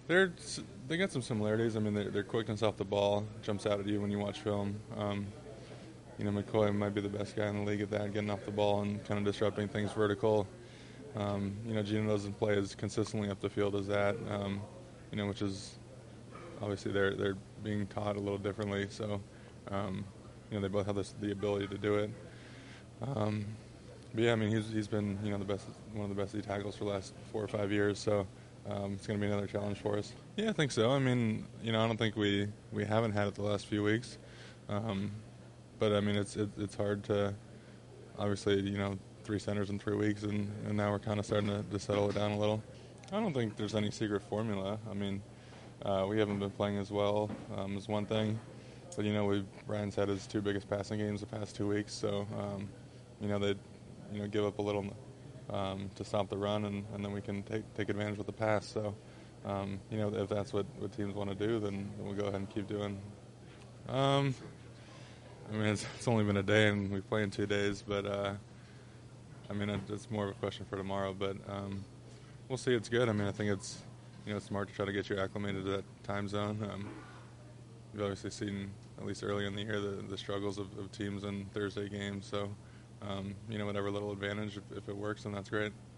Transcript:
They're they got some similarities. I mean, their quickness off the ball jumps out at you when you watch film. McCoy might be the best guy in the league at that, getting off the ball and kind of disrupting things vertical. Gino doesn't play as consistently up the field as that. Which is obviously they're being taught a little differently. So, they both have the ability to do it. But yeah, I mean, he's been the best, one of the best D tackles for the last 4 or 5 years. So it's going to be another challenge for us. Yeah, I think so. I mean, I don't think we haven't had it the last few weeks. But I mean, it's hard to obviously 3 centers in 3 weeks, and now we're kind of starting to settle it down a little. I don't think there's any secret formula. I mean, we haven't been playing as well is one thing, but Ryan's had his 2 biggest passing games the past 2 weeks, so they give up a little to stop the run, and then we can take advantage with the pass. So if that's what teams want to do, then we'll go ahead and keep doing. I mean, it's only been a day, and we play in 2 days, but I mean, it's more of a question for tomorrow. But we'll see. It's good. I mean, I think it's smart to try to get you acclimated to that time zone. You've obviously seen, at least early in the year, the struggles of teams in Thursday games. So, whatever little advantage, if it works, then that's great.